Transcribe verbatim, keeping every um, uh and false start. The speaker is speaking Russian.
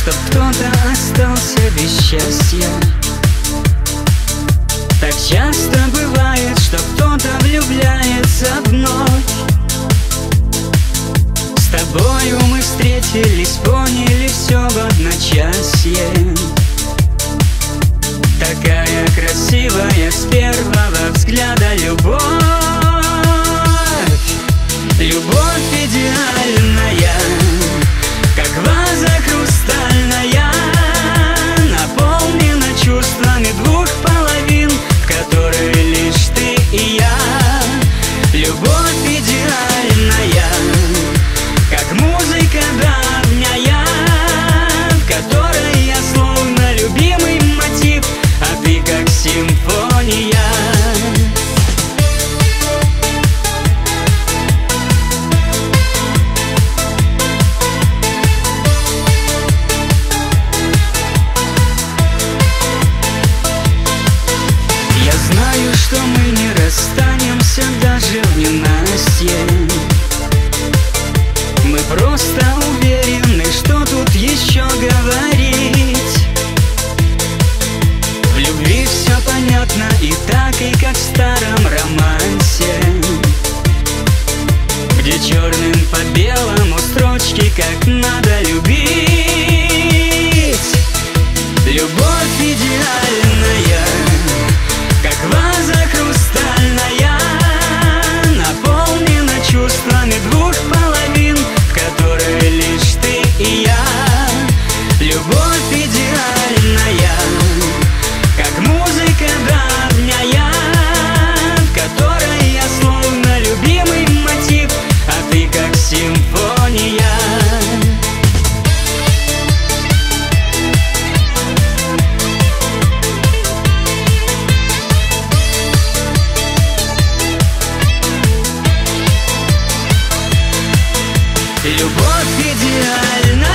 чтоб кто-то остался без счастья. Так часто бывает, что кто-то влюбляется вновь. С тобою мы встретились, поняли все в одночасье. Такая красивая с первого взгляда любовь. Любовь идеальная, как ваза хрустальная, наполнена чувствами двух половин, в которой лишь ты и я. Любовь идеальная, как музыка давняя, в которой я словно любимый мотив, а ты как симфония. Что мы не расстанемся даже в ненастье. Мы просто уверены, что тут еще говорить. В любви все понятно и так, и как в старом романсе, где черным по белому строчки, как надо любить. Любовь идеальная, как ваза хрустальная, наполнена чувствами двух половин, в которой лишь ты и я. Любовь идеальная, как музыка давняя, в которой я словно любимый мотив, а ты как симфония. Любовь идеальна.